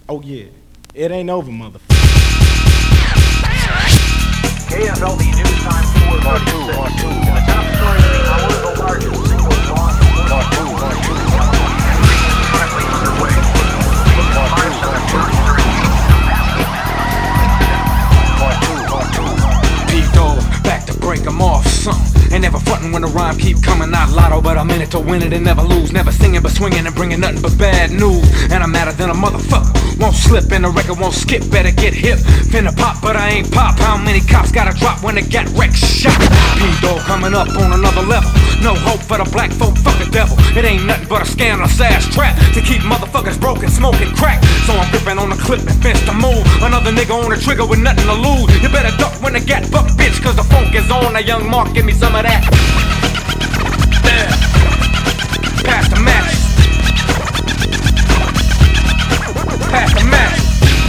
Oh yeah, it ain't over, motherfucker. KFLD News Time 4:36. In the top story of the hour, the largest single launch back to break 'em off something. Ain't never frontin' when the rhyme keep coming. Not lotto, but I'm in it to win it and never lose. Never singing but swinging and bringing nothing but bad news. And I'm madder than a motherfucker. Won't slip and the record won't skip. Better get hip. Finna pop, but I ain't pop. How many cops gotta drop when they got wrecked shot? P-Dog coming up on another level. No hope for the black folk, fuck the devil. It ain't nothing but a scandalous ass trap to keep motherfuckers broken, smoking crack. So I'm gripping on the clip and fence to move. Another nigga on the trigger with nothing to lose. You better duck when the gat buck, bitch, cause the funk is on. Now young Mark, give me some of that. There. Pass the match. Pass the match.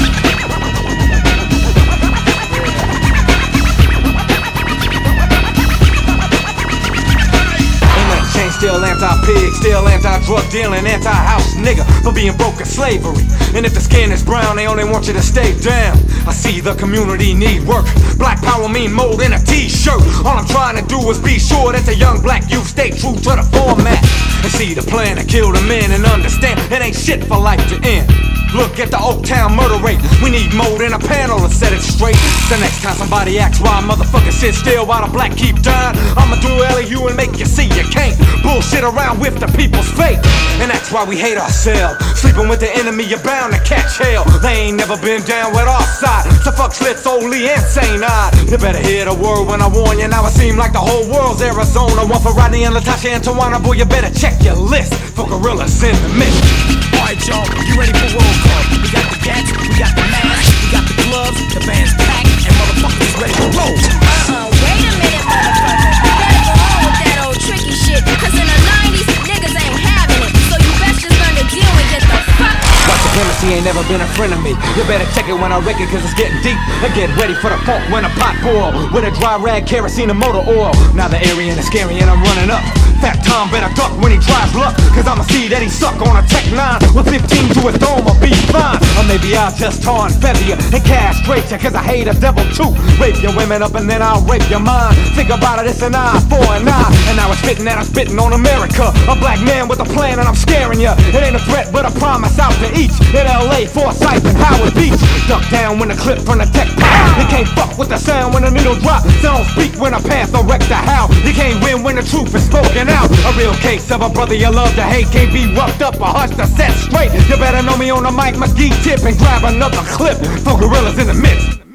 Still anti-pig, still anti-drug dealing, anti-house nigga for being broke in slavery. And if the skin is brown, they only want you to stay down. I see the community need work. Black power mean mold in a t-shirt. All I'm trying to do is be sure that the young black youth stay true to the format. And see the plan to kill the men and understand it ain't shit for life to end. Look at the Oaktown murder rate. We need mold in a panel to set it straight. The next time somebody asks why motherfuckers sit still while the black keep dying, I'ma do LEU and make you see you can't bullshit around with the people's fate. And that's why we hate ourselves. Sleeping with the enemy, you're bound to catch hell. They ain't never been down with our side. So fuck slits, only insane eyed. You better hear the word when I warn you. Now it seem like the whole world's Arizona. One for Rodney and Latasha and Tawana. Boy, you better check your list for gorillas in the mist. Alright y'all, you ready for roll call? We got the gats, we got the masks, we got the gloves, the band's packed, and motherfuckers ready to roll. Wait a minute, motherfucker. You better go on with that old tricky shit. Cause in the 90s, niggas ain't having it. So you best just learn to deal with get the fuck. White supremacy ain't never been a friend of me. You better check it when I wreck it, cause it's getting deep. And get ready for the funk when a pot boil. With a dry rag, kerosene, and motor oil. Now the area is scary and I'm running up. Fat Tom better duck when he drives luck, cause I'ma see that he suck on a Tech 9 with 15 to his dome, I'll be fine. Or maybe I'll just tar and feather you and castrate you, cause I hate a devil too. Rape your women up and then I'll rape your mind. Think about it, it's an eye for an eye. And now it's fitting that I'm spitting on America. A black man with a plan and I'm scaring you. It ain't a threat but a promise out to each. In LA, Forsyth and Howard Beach. Duck down when the clip from the tech pop. You can't fuck with the sound when the needle drop. Don't speak when a panther wrecks the house. You can't win when the truth is spoken out. A real case of a brother you love to hate. Can't be roughed up or hushed to set straight. You better know me on the Mike McGee tip and grab another clip for gorillas in the midst.